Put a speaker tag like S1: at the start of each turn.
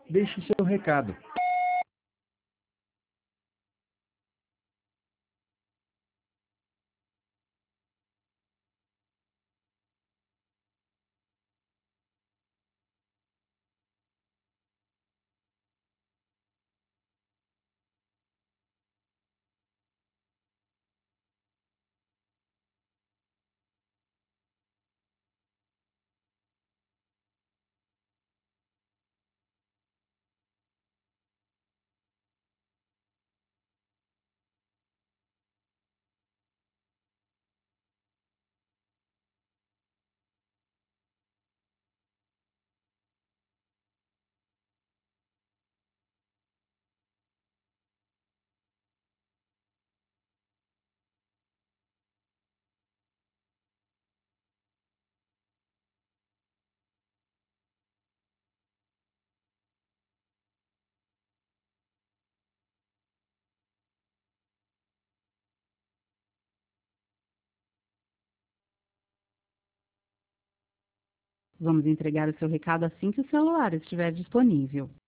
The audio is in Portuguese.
S1: Deixe seu recado.
S2: Vamos entregar o seu recado assim que o celular estiver disponível.